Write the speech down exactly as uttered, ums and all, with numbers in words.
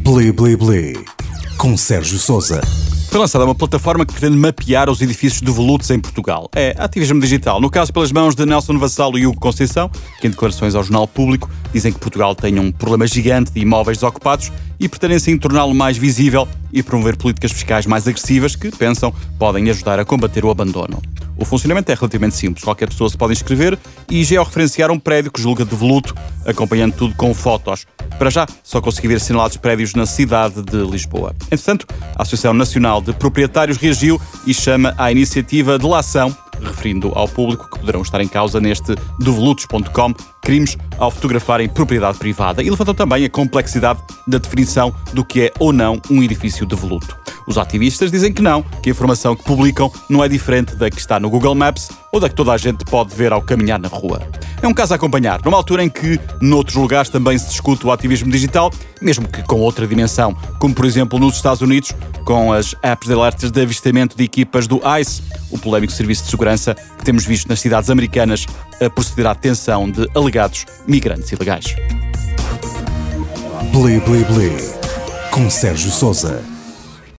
Bli Bli Bli, com Sérgio Sousa. Foi lançada uma plataforma que pretende mapear os edifícios devolutos em Portugal. É ativismo digital, no caso pelas mãos de Nelson Vassalo e Hugo Conceição, que em declarações ao Jornal Público dizem que Portugal tem um problema gigante de imóveis desocupados e pretendem assim torná-lo mais visível e promover políticas fiscais mais agressivas que, pensam, podem ajudar a combater o abandono. O funcionamento é relativamente simples. Qualquer pessoa se pode inscrever e georreferenciar um prédio que julga devoluto, acompanhando tudo com fotos. Para já, só consegui ver assinalados prédios na cidade de Lisboa. Entretanto, a Associação Nacional de Proprietários reagiu e chama à iniciativa de delação, referindo ao público que poderão estar em causa neste devolutos ponto com, crimes ao fotografarem propriedade privada, e levantam também a complexidade da definição do que é ou não um edifício devoluto. Os ativistas dizem que não, que a informação que publicam não é diferente da que está no Google Maps ou da que toda a gente pode ver ao caminhar na rua. É um caso a acompanhar, numa altura em que, noutros lugares, também se discute o ativismo digital, mesmo que com outra dimensão, como por exemplo nos Estados Unidos, com as apps de alertas de avistamento de equipas do ICE, o polémico serviço de segurança que temos visto nas cidades americanas a proceder à detenção de alegados migrantes ilegais. Bli Bli Bli, com Sérgio Sousa.